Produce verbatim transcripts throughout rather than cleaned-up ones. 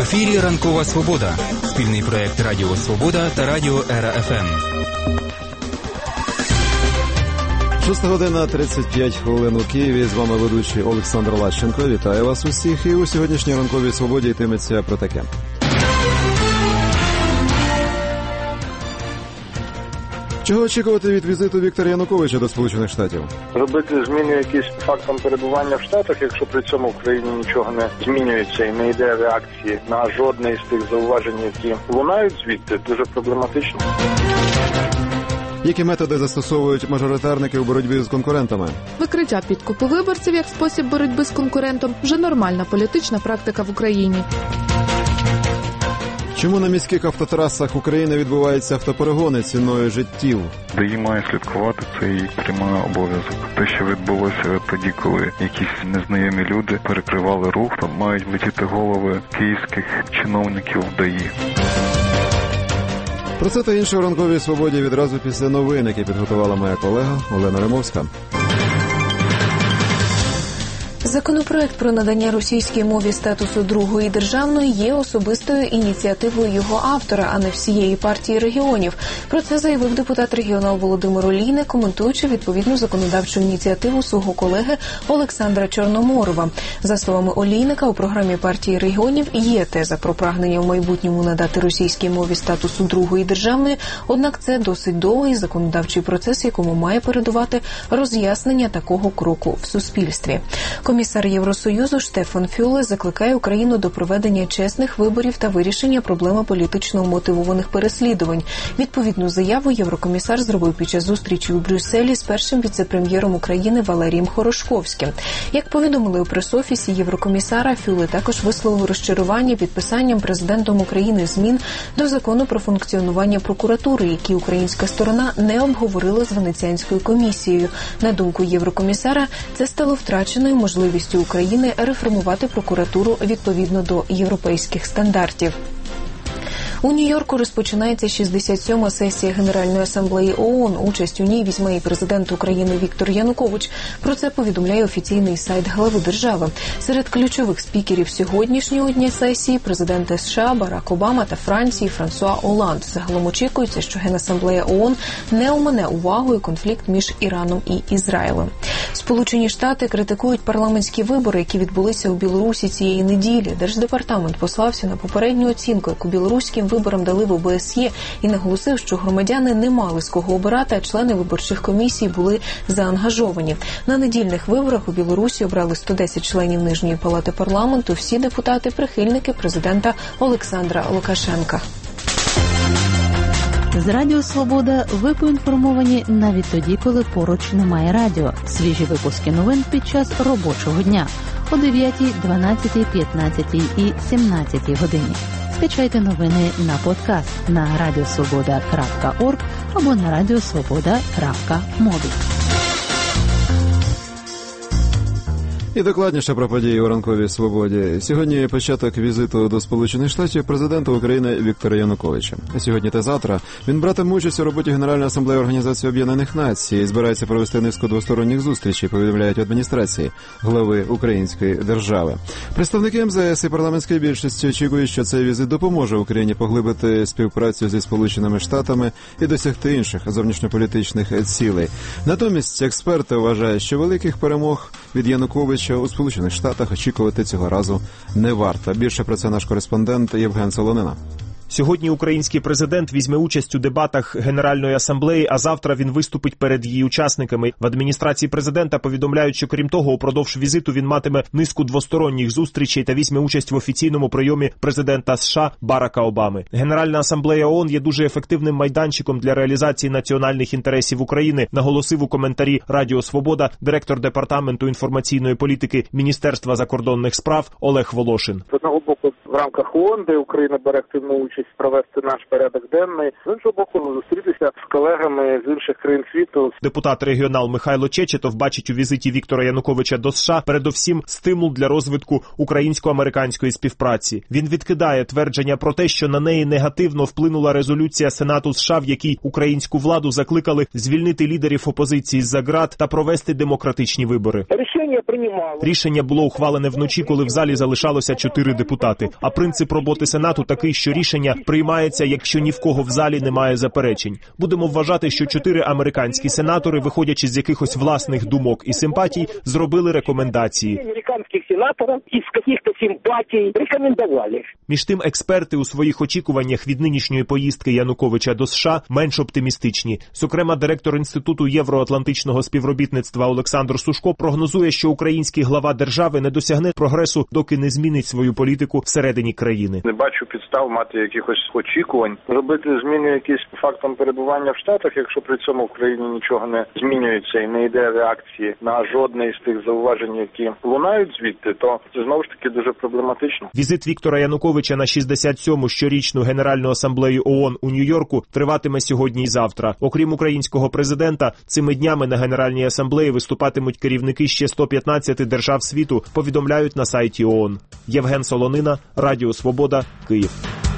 ефірі «Ранкова Свобода» – спільний проєкт Радіо Свобода та Радіо Ера еф ем. шоста година тридцять п'ять хвилин у Києві. З вами ведучий Олександр Лащенко. Вітаю вас усіх. І у сьогоднішній «Ранковій Свободі» йтиметься про таке. Чого очікувати від візиту Віктора Януковича до Сполучених Штатів? Робити зміни якісь фактом перебування в Штатах, якщо при цьому в країні нічого не змінюється і не йде реакції на жодне із тих зауважень, які лунають звідти, дуже проблематично. Які методи застосовують мажоритарники у боротьбі з конкурентами? Викриття підкупу виборців як спосіб боротьби з конкурентом – вже нормальна політична практика в Україні. Чому на міських автотрасах України відбуваються автоперегони ціною життів? ДАІ має слідкувати, це її прямий обов'язок. Те, що відбулося тоді, коли якісь незнайомі люди перекривали рух, то мають летіти голови київських чиновників ДАІ. Про це та інше у «Ранковій Свободі» відразу після новин, які підготувала моя колега Олена Римовська. Законопроект про надання російській мові статусу другої державної є особистою ініціативою його автора, а не всієї партії регіонів. Про це заявив депутат-регіонал Володимир Олійник, коментуючи відповідну законодавчу ініціативу свого колеги Олександра Чорноморова. За словами Олійника, у програмі партії регіонів є теза про прагнення в майбутньому надати російській мові статусу другої державної, однак це досить довгий законодавчий процес, якому має передувати роз'яснення такого кроку в суспільстві. Комісар Євросоюзу Штефан Фюле закликає Україну до проведення чесних виборів та вирішення проблеми політично мотивованих переслідувань. Відповідну заяву єврокомісар зробив під час зустрічі у Брюсселі з першим віце-прем'єром України Валерієм Хорошковським. Як повідомили у прес-офісі єврокомісара, Фюле також висловив розчарування підписанням президентом України змін до закону про функціонування прокуратури, які українська сторона не обговорила з Венеціанською комісією. На думку єврокомісара, це стало втраченою можливістю можливістю України реформувати прокуратуру відповідно до європейських стандартів. У Нью-Йорку розпочинається шістдесят сьома сесія Генеральної асамблеї ООН. Участь у ній візьме і президент України Віктор Янукович. Про це повідомляє офіційний сайт глави держави. Серед ключових спікерів сьогоднішнього дня сесії президенти США Барак Обама та Франції Франсуа Оланд. Загалом очікується, що Генасамблея ООН не омине увагою конфлікт між Іраном і Ізраїлем. Сполучені Штати критикують парламентські вибори, які відбулися у Білорусі цієї неділі. Держдепартамент послався на попередню оцінку, яку білоруським виборам дали в О Б С Є, і наголосив, що громадяни не мали з кого обирати, а члени виборчих комісій були заангажовані. На недільних виборах у Білорусі обрали сто десять членів Нижньої палати парламенту, всі депутати – прихильники президента Олександра Лукашенка. З Радіо Свобода ви поінформовані навіть тоді, коли поруч немає радіо. Свіжі випуски новин під час робочого дня о дев'ятій, дванадцятій, п'ятнадцятій і сімнадцятій годині. Скачайте новини на подкаст на радіосвобода крапка орг або на радіосвобода крапка мобі. І докладніше про події у «Ранковій Свободі». Сьогодні початок візиту до Сполучених Штатів президента України Віктора Януковича. Сьогодні та завтра він братиме участь у роботі Генеральної асамблеї Організації Об'єднаних Націй і збирається провести низку двосторонніх зустрічей, повідомляють в адміністрації глави української держави. Представники Ем Зе Ес і парламентської більшості очікують, що цей візит допоможе Україні поглибити співпрацю зі Сполученими Штатами і досягти інших зовнішньополітичних цілей. Натомість експерти вважають, що великих перемог від Януковича у Сполучених Штатах очікувати цього разу не варто. Більше про це наш кореспондент Євген Солонина. Сьогодні український президент візьме участь у дебатах Генеральної асамблеї, а завтра він виступить перед її учасниками. В адміністрації президента повідомляють, що крім того, упродовж візиту він матиме низку двосторонніх зустрічей та візьме участь в офіційному прийомі президента США Барака Обами. Генеральна асамблея ООН є дуже ефективним майданчиком для реалізації національних інтересів України, наголосив у коментарі Радіо Свобода директор департаменту інформаційної політики Міністерства закордонних справ Олег Волошин. З одного боку, в рамках ООН, де Україна бере активну участь, участь, провести наш порядок денний. З іншого боку, зустрітися з колегами з інших країн світу. Депутат-регіонал Михайло Чечетов бачить у візиті Віктора Януковича до США передовсім стимул для розвитку українсько-американської співпраці. Він відкидає твердження про те, що на неї негативно вплинула резолюція Сенату США, в якій українську владу закликали звільнити лідерів опозиції з-за ґрат та провести демократичні вибори. Рішення приймали. Рішення було ухвалене вночі, коли в залі залишалося чотири депутати. А принцип роботи Сенату такий, що рішення приймається, якщо ні в кого в залі немає заперечень. Будемо вважати, що чотири американські сенатори, виходячи з якихось власних думок і симпатій, зробили рекомендації. Американських сенаторів із якихось симпатій рекомендували. Між тим, експерти у своїх очікуваннях від нинішньої поїздки Януковича до США менш оптимістичні. Зокрема, директор Інституту євроатлантичного співробітництва Олександр Сушко прогнозує, що український глава держави не досягне прогресу, доки не змінить свою політику всередині країни. Не бачу підстав мати якихось очікувань. Робити зміни якісь фактом перебування в Штатах, якщо при цьому в країні нічого не змінюється і не йде реакції на жодне із тих зауважень, які лунають звідти, то це знову ж таки дуже проблематично. Візит Віктора Януковича на шістдесят сьому щорічну Генеральну асамблею ООН у Нью-Йорку триватиме сьогодні і завтра. Окрім українського президента, цими днями на Генеральній асамблеї виступатимуть керівники ще сто п'ятнадцяти держав світу, повідомляють на сайті ООН. Євген Солонина, Радіо Свобода, Київ.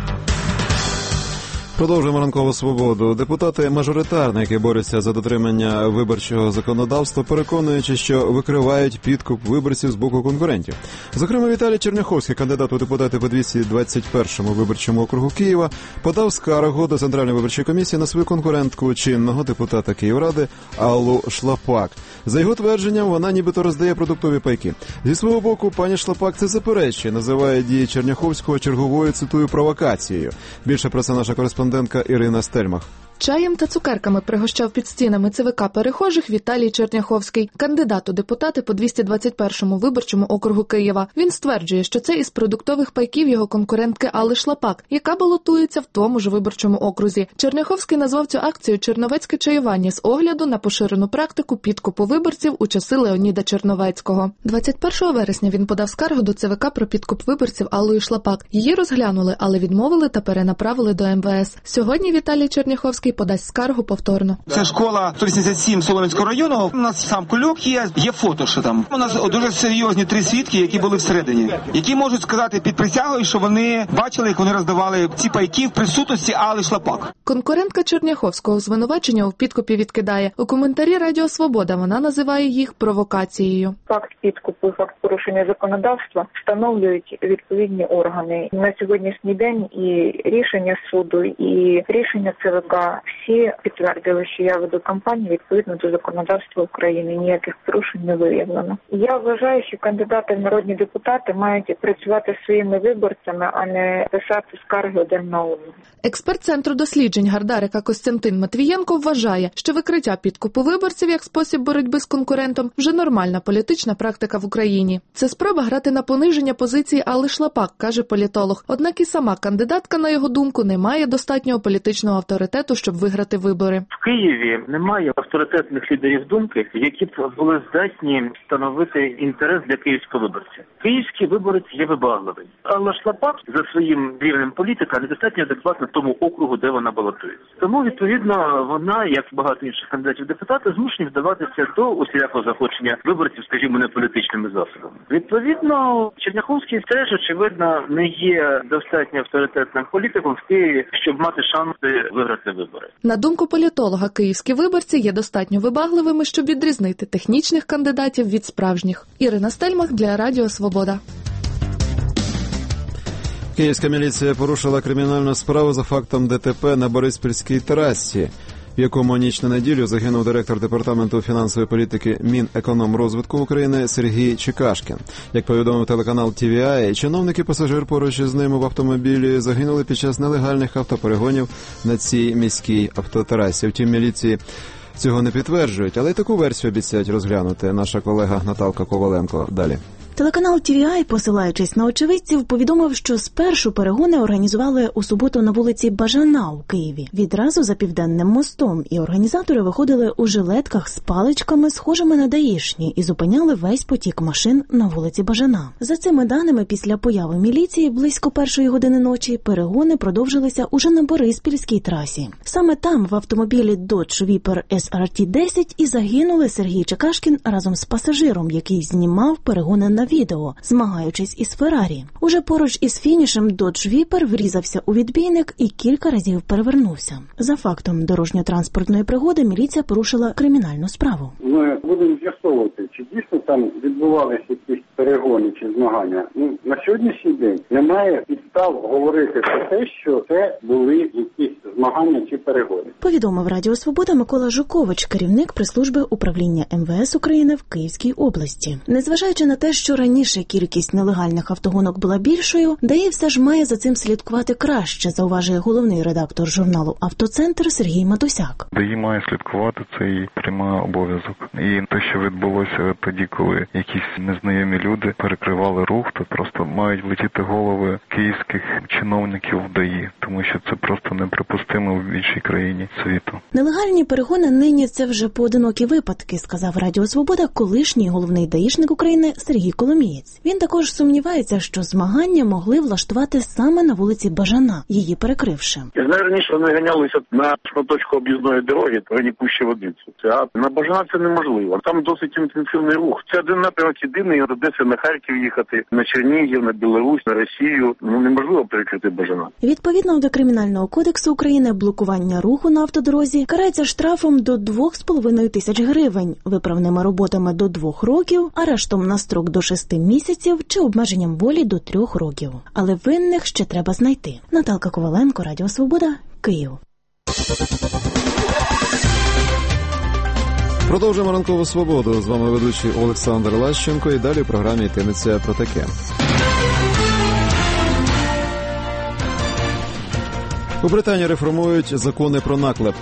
Продовжуємо ранкову свободу. Депутати-мажоритарники борються за дотримання виборчого законодавства, переконуючи, що викривають підкуп виборців з боку конкурентів. Зокрема, Віталій Черняховський, кандидат у депутати по двісті двадцять першому виборчому округу Києва, подав скаргу до Центральної виборчої комісії на свою конкурентку чинного депутата Київради Аллу Шлапак. За його твердженням, вона нібито роздає продуктові пайки. Зі свого боку, пані Шлапак це заперечує, називає дії Черняховського черговою, цитую, провокацією. Більше про це наша кореспондентка Ірина Стельмах. Чаєм та цукерками пригощав під стінами ЦВК перехожих Віталій Черняховський, кандидат у депутати по двісті двадцять першому виборчому округу Києва. Він стверджує, що це із продуктових пайків його конкурентки Алли Шлапак, яка балотується в тому ж виборчому окрузі. Черняховський назвав цю акцію «Черновецьке чаювання» з огляду на поширену практику підкупу виборців у часи Леоніда Черновецького. двадцять першого вересня він подав скаргу до ЦВК про підкуп виборців Аллою Шлапак. Її розглянули, але відмовили та перенаправили до ем ве ес. Сьогодні Віталій Черняховський подасть скаргу повторно. Це школа сто вісімдесят сім Солом'янського району. У нас сам кульок є, є фото, що там. У нас дуже серйозні три свідки, які були всередині, які можуть сказати під присягою, що вони бачили, як вони роздавали ці пайки в присутності Алли Шлапак. Конкурентка Черняховського звинувачення у підкупі відкидає. У коментарі Радіо Свобода вона називає їх провокацією. Факт підкупу, факт порушення законодавства встановлюють відповідні органи. На сьогоднішній день і рішення суду, і рішення ЦВК всі підтвердили, що я веду кампанію відповідно до законодавства України. Ніяких порушень не виявлено. Я вважаю, що кандидати в народні депутати мають працювати своїми виборцями, а не писати скарги один на одного. Експерт Центру досліджень Гардарика Костянтин Матвієнко вважає, що викриття підкупу виборців як спосіб боротьби з конкурентом вже нормальна політична практика в Україні. Це спроба грати на пониження позиції Алли Шлапак, каже політолог. Однак і сама кандидатка, на його думку, не має достатнього політичного авторитету, щоб виграти вибори. В Києві немає авторитетних лідерів думки, які б були здатні становити інтерес для київського виборця. Київський виборець є вибагливий. Алла Шлапак за своїм рівнем політика недостатньо адекватна тому округу, де вона балотується. Тому, відповідно, вона, як багато інших кандидатів депутати, змушені вдаватися до усілякого заходження виборців, скажімо, не політичними засобами. Відповідно, Черняховський теж, очевидно, не є достатньо авторитетним політиком в Києві, щоб мати шанси виграти вибори. На думку політолога, київські виборці є достатньо вибагливими, щоб відрізнити технічних кандидатів від справжніх. Ірина Стельмах для Радіо Свобода. Київська міліція порушила кримінальну справу за фактом ДТП на Бориспільській трасі, в якому ніч на неділю загинув директор департаменту фінансової політики Мінекономрозвитку України Сергій Чекашкін. Як повідомив телеканал Ті Ві Ай, чиновник і пасажир поруч із ним в автомобілі загинули під час нелегальних автоперегонів на цій міській автотрасі. Втім, міліції цього не підтверджують, але й таку версію обіцяють розглянути. Наша колега Наталка Коваленко далі. Телеканал Ті Ві Ай, посилаючись на очевидців, повідомив, що спершу перегони організували у суботу на вулиці Бажана у Києві, відразу за Південним мостом, і організатори виходили у жилетках з паличками, схожими на даїшні, і зупиняли весь потік машин на вулиці Бажана. За цими даними, після появи міліції близько першої години ночі перегони продовжилися уже на Бориспільській трасі. Саме там в автомобілі Dodge Viper Ес Ар Ті десять і загинули Сергій Чекашкін разом з пасажиром, який знімав перегони на відео, змагаючись із Феррарі. Уже поруч із фінішем Dodge Viper врізався у відбійник і кілька разів перевернувся. За фактом дорожньо-транспортної пригоди міліція порушила кримінальну справу. Ми будемо з'ясовувати, чи дійсно там відбувалися якісь перегони чи змагання. Ну, на сьогоднішній день немає підстав говорити про те, що це були якісь змагання чи перегони. Повідомив Радіо Свобода Микола Жукович, керівник прес-служби управління Ем Ве Ес України в Київській області. Незважаючи на те, що раніше кількість нелегальних автогонок була більшою, ДАІ все ж має за цим слідкувати краще, зауважує головний редактор журналу «Автоцентр» Сергій Матусяк. ДАІ має слідкувати, це її прямий обов'язок. І те, що відбулося тоді, коли якісь незнайомі люди перекривали рух, то просто мають влетіти голови київських чиновників в ДАІ, тому що це просто неприпустимо в іншій країні світу. Нелегальні перегони нині – це вже поодинокі випадки, сказав Радіо Свобода колишній головний даїшник України Сергій Коломієць. Він також сумнівається, що змагання могли влаштувати саме на вулиці Бажана, її перекривши. Я знаю, раніше вони ганялися на шматочку об'їзної дороги, то вони пущі водицю. А на Бажана це неможливо. Там досить інтенсивний рух. Це один напрямок єдиний, від Одеси на Харків їхати, на Чернігів, на Білорусь, на Росію. Ну, неможливо перекрити Бажана. Відповідно до Кримінального кодексу України, блокування руху на автодорозі карається штрафом до двох з половиною тисяч гривень, виправними роботами до двох років, арештом на строк до шести місяців чи обмеженням волі до трьох років. Але винних ще треба знайти. Наталка Коваленко, Радіо Свобода, Київ. Продовжуємо ранкову свободу. З вами ведучий Олександр Лащенко і далі в програмі йтиметься про таке. У Британії реформують закони про наклеп.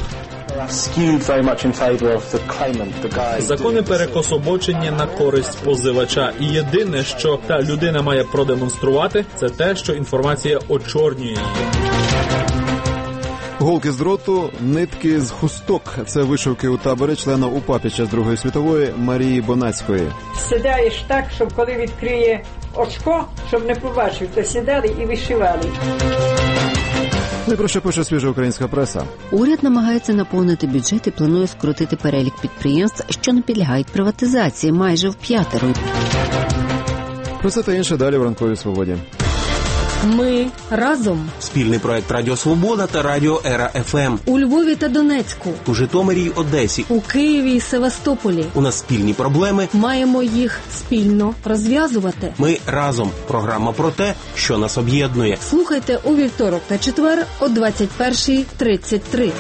Закони перекособочені на користь позивача. І єдине, що та людина має продемонструвати, це те, що інформація очорнює її. Голки з дроту, нитки з хусток. Це вишивки у таборі члена УПА під час Другої світової Марії Бонацької. Сідаєш так, щоб коли відкриє очко, щоб не побачив, то сідали і вишивали. Не про що пише свіжа українська преса. Уряд намагається наповнити бюджет і планує скоротити перелік підприємств, що не підлягають приватизації, майже в п'ятеро. Про це та інше далі в ранковій свободі. Ми разом. Спільний проект Радіо Свобода та Радіо Ера Еф Ем. У Львові та Донецьку. У Житомирі й Одесі. У Києві і Севастополі. У нас спільні проблеми. Маємо їх спільно розв'язувати. Ми разом. Програма про те, що нас об'єднує. Слухайте у вівторок та четвер о двадцять першій тридцять три.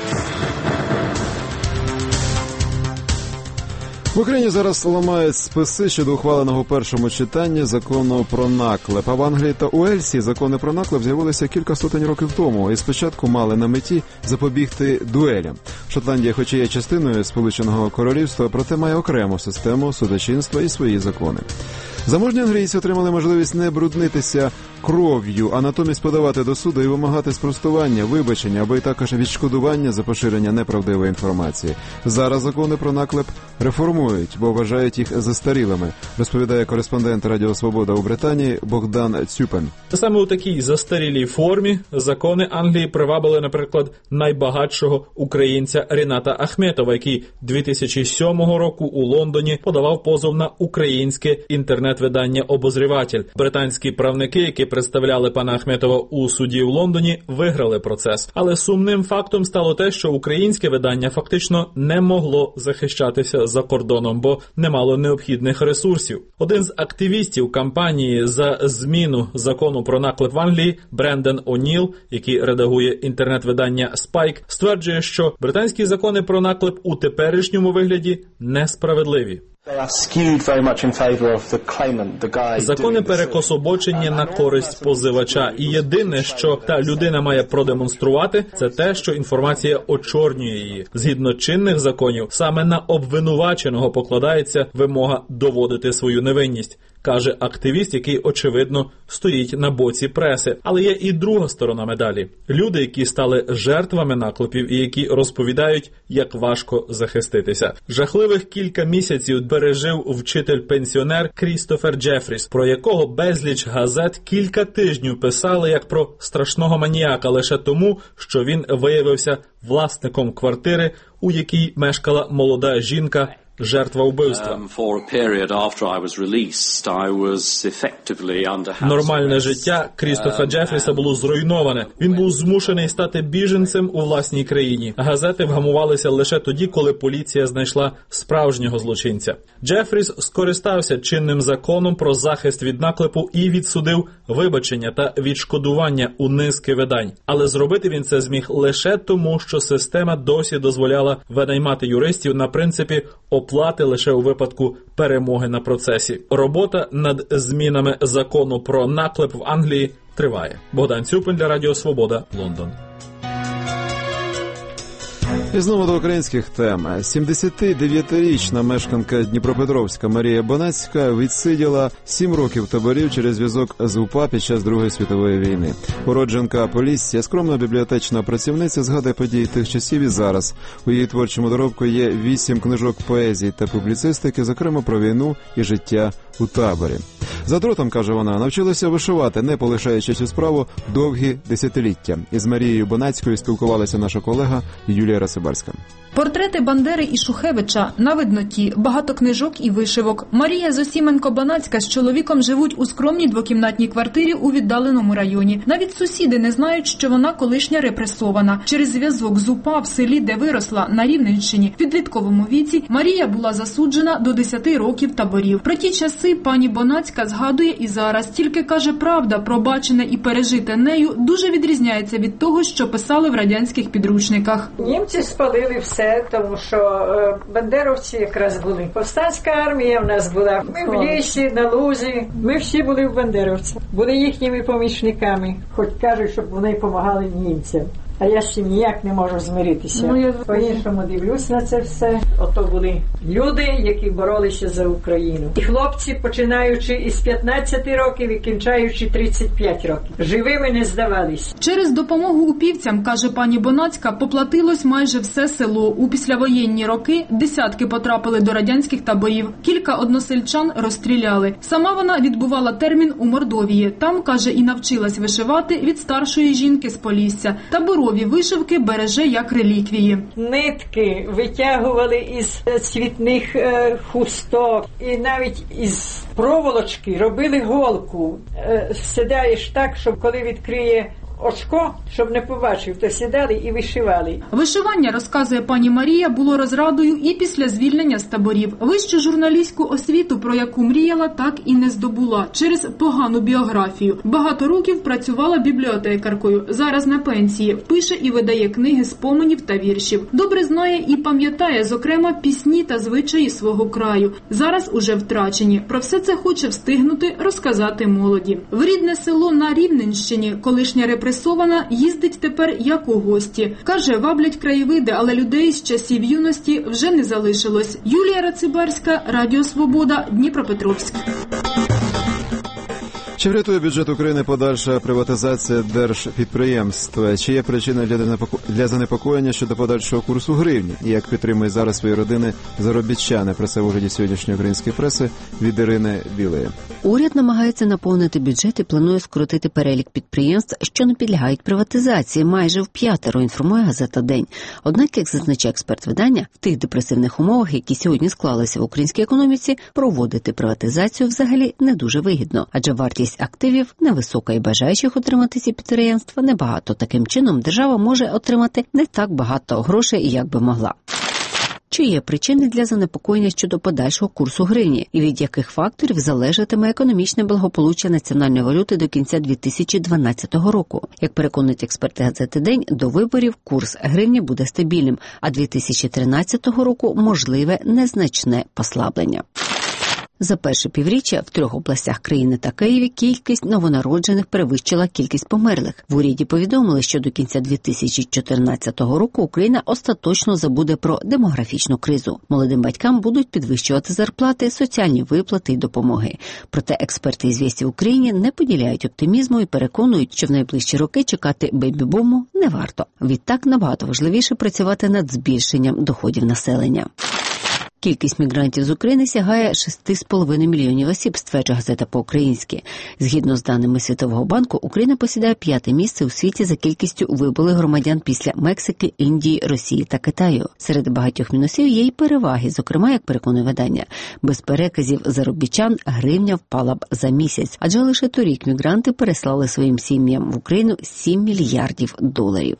В Україні зараз ламають списи щодо ухваленого у першому читанні закону про наклеп. А в Англії та Уельсі закони про наклеп з'явилися кілька сотень років тому і спочатку мали на меті запобігти дуелям. Шотландія, хоч і є частиною Сполученого Королівства, проте має окрему систему судочинства і свої закони. Заможні англійці отримали можливість не бруднитися кров'ю, а натомість подавати до суду і вимагати спростування, вибачення або й також відшкодування за поширення неправдивої інформації. Зараз закони про наклеп реформують, бо вважають їх застарілими, розповідає кореспондент Радіо Свобода у Британії Богдан Цюпен. Саме у такій застарілій формі закони Англії привабили, наприклад, найбагатшого українця Ріната Ахметова, який дві тисячі сьомого року у Лондоні подавав позов на українське інтернет-видання «Обозріватель». Британські правники, які представляли пана Ахметова у суді в Лондоні, виграли процес. Але сумним фактом стало те, що українське видання фактично не могло захищатися за кордоном, бо не мало необхідних ресурсів. Один з активістів кампанії за зміну закону про наклеп в Англії, Бренден О'Ніл, який редагує інтернет-видання Spike, стверджує, що британські закони про наклеп у теперішньому вигляді несправедливі. Закони перекособочені на користь позивача. І єдине, що та людина має продемонструвати, це те, що інформація очорнює її. Згідно чинних законів, саме на обвинуваченого покладається вимога доводити свою невинність. каже активіст, який, очевидно, стоїть на боці преси. Але є і друга сторона медалі. Люди, які стали жертвами наклепів і які розповідають, як важко захиститися. Жахливих кілька місяців пережив вчитель-пенсіонер Крістофер Джефріс, про якого безліч газет кілька тижнів писали як про страшного маніяка лише тому, що він виявився власником квартири, у якій мешкала молода жінка, жертва вбивства. Нормальне життя Крістофа Джефріса було зруйноване. Він був змушений стати біженцем у власній країні. Газети вгамувалися лише тоді, коли поліція знайшла справжнього злочинця. Джефріс скористався чинним законом про захист від наклепу і відсудив вибачення та відшкодування у низки видань. Але зробити він це зміг лише тому, що система досі дозволяла винаймати юристів на принципі оплати лише у випадку перемоги на процесі. Робота над змінами закону про наклеп в Англії триває. Богдан Цюпин для Радіо Свобода, Лондон. І знову до українських тем. сімдесятидев'ятирічна мешканка Дніпропетровська Марія Бонацька відсиділа сім років таборів через зв'язок з УПА під час Другої світової війни. Уродженка Полісся, скромна бібліотечна працівниця, згадує події тих часів і зараз. У її творчому доробку є вісім книжок поезії та публіцистики, зокрема про війну і життя у таборі. За дротом, каже вона, навчилася вишивати, не полишаючи цю справу довгі десятиліття. Із Марією Бонацькою спілкувалася наша колега Юлія Рацибарська. Портрети Бандери і Шухевича на видноті, багато книжок і вишивок. Марія Зосіменко-Бонацька з чоловіком живуть у скромній двокімнатній квартирі у віддаленому районі. Навіть сусіди не знають, що вона колишня репресована. Через зв'язок з УПА в селі, де виросла, на Рівненщині, в підлітковому віці, Марія була засуджена до десяти років таборів. Про ті часи пані Бонацька згадує і зараз. Тільки, каже, правда, пробачене і пережите нею дуже відрізняється від того, що писали в радянських підручниках. Німці спалили все, тому що е, бандеровці якраз були. Повстанська армія в нас була. Ми в лісі, на лузі. Ми всі були в бандеровцях. Були їхніми помічниками. Хоч кажуть, щоб вони допомагали німцям. А я з цим ніяк не можу змиритися. Ну, я по-іншому дивлюсь на це все. Ото були люди, які боролися за Україну. І хлопці, починаючи із п'ятнадцяти років і кінчаючи тридцять п'ять років. Живими не здавались. Через допомогу упівцям, каже пані Бонацька, поплатилось майже все село. У післявоєнні роки десятки потрапили до радянських таборів. Кілька односельчан розстріляли. Сама вона відбувала термін у Мордовії. Там, каже, і навчилась вишивати від старшої жінки з Полісся. Табору вишивки береже як реліквії. Нитки витягували із цвітних е, хусток і навіть із проволочки робили голку. Е, сідаєш так, щоб коли відкриє очко, щоб не побачив, то сідали і вишивали. Вишивання, розказує пані Марія, було розрадою і після звільнення з таборів. Вищу журналістську освіту, про яку мріяла, так і не здобула через погану біографію. Багато років працювала бібліотекаркою, зараз на пенсії, пише і видає книги споменів та віршів. Добре знає і пам'ятає, зокрема, пісні та звичаї свого краю. Зараз уже втрачені. Про все це хоче встигнути розказати молоді. В рідне село на Рівненщині колишня репресована їздить тепер як у гості. Каже, ваблять краєвиди, але людей з часів юності вже не залишилось. Юлія Рацибарська, Радіо Свобода, Дніпропетровськ. Чи врятує бюджет України подальша приватизація держпідприємств? Чи є причина для занепокоєння щодо подальшого курсу гривні? І як підтримують зараз свої родини заробітчани? Про це в огляді сьогоднішньої української преси від Ірини Білої. Уряд намагається наповнити бюджет і планує скоротити перелік підприємств, що не підлягають приватизації, майже в п'ятеро, інформує газета «День». Однак, як зазначає експерт видання, в тих депресивних умовах, які сьогодні склалися в українській економіці, проводити приватизацію взагалі не дуже вигідно, адже вартість активів невисока і бажаючих отримати ці підприємства небагато. Таким чином, держава може отримати не так багато грошей, як би могла. Чи є причини для занепокоєння щодо подальшого курсу гривні? І від яких факторів залежатиме економічне благополуччя національної валюти до кінця дві тисячі дванадцятого року? Як переконують експерти газети «День», до виборів курс гривні буде стабільним, а дві тисячі тринадцятого року можливе незначне послаблення. За перше півріччя в трьох областях країни та Києві кількість новонароджених перевищила кількість померлих. В уряді повідомили, що до кінця дві тисячі чотирнадцятого року Україна остаточно забуде про демографічну кризу. Молодим батькам будуть підвищувати зарплати, соціальні виплати і допомоги. Проте експерти із «Вєсті Україні» не поділяють оптимізму і переконують, що в найближчі роки чекати бейбі-буму не варто. Відтак набагато важливіше працювати над збільшенням доходів населення. Кількість мігрантів з України сягає шість з половиною мільйонів осіб, стверджує газета по-українськи. Згідно з даними Світового банку, Україна посідає п'яте місце у світі за кількістю вибулих громадян після Мексики, Індії, Росії та Китаю. Серед багатьох мінусів є й переваги, зокрема, як переконує видання, без переказів заробітчан гривня впала б за місяць, адже лише торік мігранти переслали своїм сім'ям в Україну сім мільярдів доларів.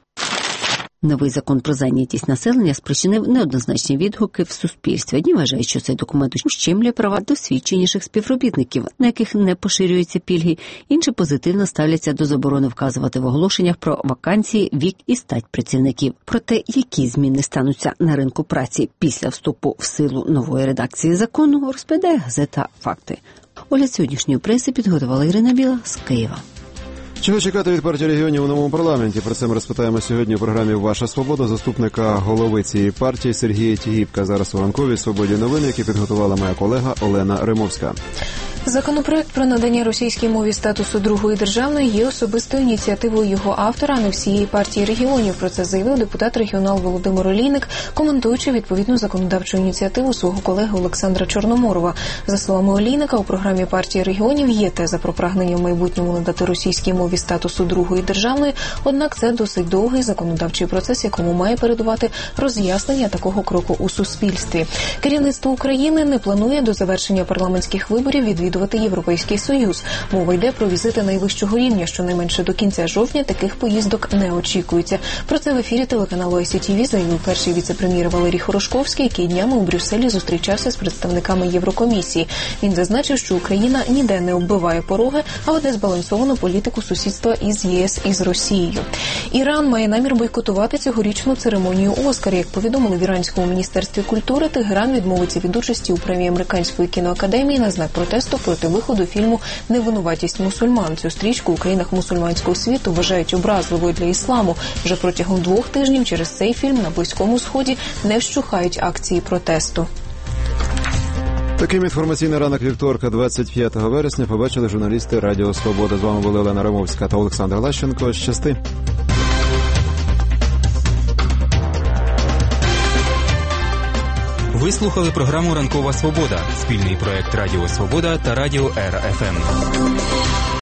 Новий закон про зайнятість населення спричинив неоднозначні відгуки в суспільстві. Одні вважають, що цей документ ущемлює права досвідченіших співробітників, на яких не поширюються пільги. Інші позитивно ставляться до заборони вказувати в оголошеннях про вакансії, вік і стать працівників. Про те, які зміни стануться на ринку праці після вступу в силу нової редакції закону, розповідає газета «Факти». Огляд сьогоднішньої преси підготувала Ірина Біла з Києва. Чого чекати від партії регіонів у новому парламенті? Про це ми розпитаємо сьогодні у програмі «Ваша свобода» заступника голови цієї партії Сергія Тігіпка. Зараз у ранковій «Свободі» новини, які підготувала моя колега Олена Римовська. Законопроект про надання російській мові статусу другої державної є особистою ініціативою його автора, а не всієї партії регіонів. Про це заявив депутат регіонал Володимир Олійник, коментуючи відповідну законодавчу ініціативу свого колеги Олександра Чорноморова. За словами Олійника, у програмі партії регіонів є теза про прагнення в майбутньому надати російській мові статусу другої державної, однак це досить довгий законодавчий процес, якому має передувати роз'яснення такого кроку у суспільстві. Керівництво України не планує до завершення парламентських виборів відвідувати Європейський Союз. Мова йде про візити найвищого рівня, щонайменше до кінця жовтня таких поїздок не очікується. Про це в ефірі телеканалу ай сі ті ві заявив перший віце-прем'єр Валерій Хорошковський, який днями у Брюсселі зустрічався з представниками Єврокомісії. Він зазначив, що Україна ніде не оббиває пороги, а веде збалансовану політику сусідства із ЄС і з Росією. Іран має намір бойкотувати цьогорічну церемонію «Оскар». Як повідомили в Іранському міністерстві культури, Тегеран відмовиться від участі у премії Американської кіноакадемії на знак протесту проти виходу фільму «Невинуватість мусульман». Цю стрічку у країнах мусульманського світу вважають образливою для ісламу. Вже протягом двох тижнів через цей фільм на Близькому Сході не вщухають акції протесту. Таким інформаційний ранок вівторка, двадцять п'ятого вересня, побачили журналісти Радіо Свобода. З вами були Олена Римовська та Олександр Лащенко. Щасти! Ви слухали програму «Ранкова Свобода» – спільний проект Радіо Свобода та Радіо Ера Еф Ем.